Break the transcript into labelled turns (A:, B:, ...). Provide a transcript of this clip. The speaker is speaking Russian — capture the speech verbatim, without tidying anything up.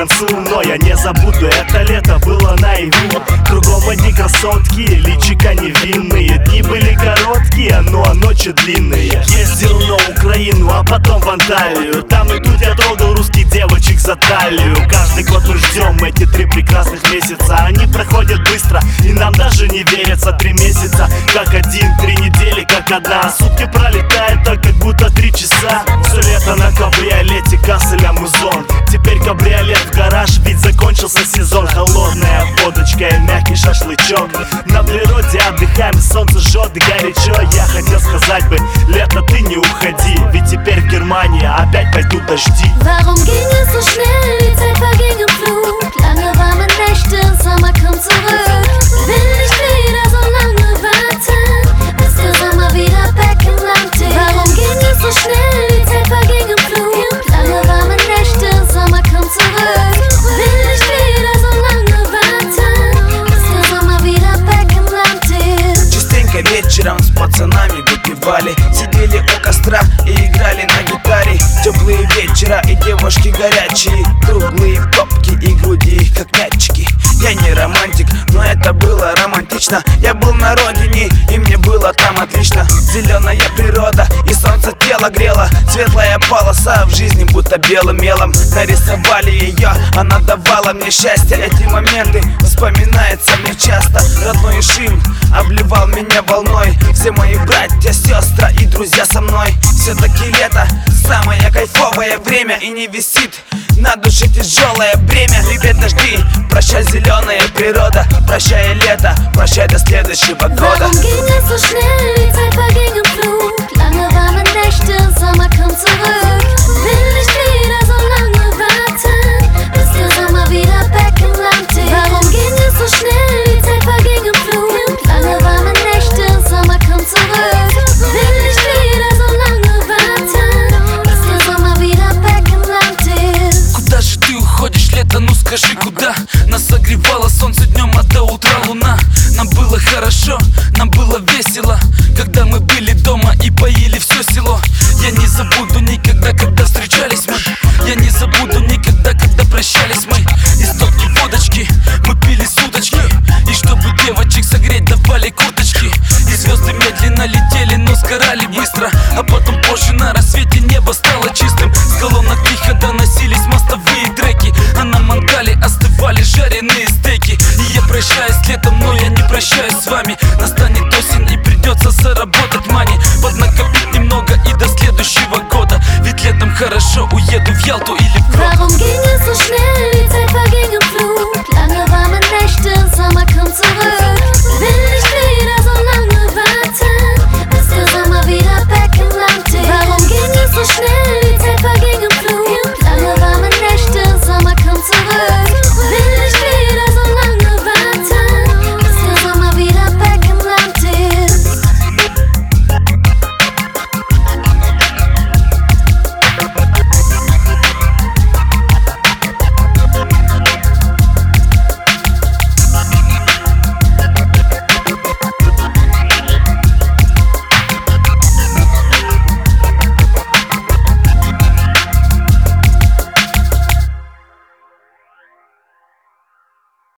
A: концу, но я не забуду, это лето было наяву. Кругом одни красотки, личика невинные. Дни были короткие, ну а ночи длинные. Ездил на Украину, а потом в Анталию. Там и тут я трогал русских девочек за талию. Каждый год мы ждем эти три прекрасных месяца. Они проходят быстро, и нам даже не верится. Три месяца, как один, три недели, как одна. Сутки пролетают так, как будто три часа. Все лето на кабриолете, Касселя Музон. Теперь кабриолет в гараж, ведь закончился сезон. Холодная водочка и мягкий шашлычок. На природе отдыхаем, солнце жжет и горячо. Я хотел сказать бы, лето, ты не уходи, ведь теперь в Германии опять пойдут дожди.
B: Warum ging es so schnell? Die Zeit verging im Flug. Lange warme Nächte, Sommer kommt zurück. Will nicht wieder so lange warten, bis der Sommer wieder back im Land ist. Warum ging es so schnell? Die Zeit verging im Flug. Lange warme Nächte, Sommer kommt zurück. Will nicht wieder so lange warten, bis der Sommer wieder back im Land ist.
C: Частенько вечером с пацанами выпивали, сидели у костра и играли на гитаре. Теплые вечера и девушки горячие, круглые попки и груди их как мячики. Я не романтик, но это было романтично. Я был на родине, и мне было там отлично. Зеленая природа, и солнце тело грело. Светлая полоса в жизни, будто белым мелом нарисовали ее, она давала мне счастье. Эти моменты вспоминаются мне часто. Родной Ишим обливал меня волной. Все мои братья, сестры и друзья со мной. Все-таки лето самое кайфовое время, и не висит на душе тяжелое бремя. Привет, дожди, прощай, зеленая природа. Прощай, лето, прощай, до следующего года.
B: Warum ging es so schnell? Die Zeit verging im Flug. Lange warme Nächte, Sommer kommt zurück. Will nicht wieder so lange warten, bis der Sommer wieder back im Land ist. Warum ging es so schnell? Die Zeit verging im Flug. Lange warme Nächte, Sommer kommt zurück. Will nicht wieder so lange warten, bis der Sommer wieder back im Land ist.
D: Куда же ты уходишь, лето, ну скажи, куда? Нас согревало солнце днем, а до утра луна. Нам было хорошо, нам было весело, когда мы были дома и поили все село. Я не забуду никогда, когда встречались мы. Я не забуду никогда, когда прощались мы. Из стопки водочки мы пили суточки, и чтобы девочек согреть, давали курточки. И звезды медленно летели, но сгорали быстро. А потом позже на рассвете небо стало чистым. С колонок тихо доносились мостовые треки, а на мангале остывали жареные стейки. И я прощаюсь с летом, но я не прощаюсь с вами. Настанет осень и придется заработать мани, поднакопить немного и до следующего года. Ведь летом хорошо, уеду в Ялту или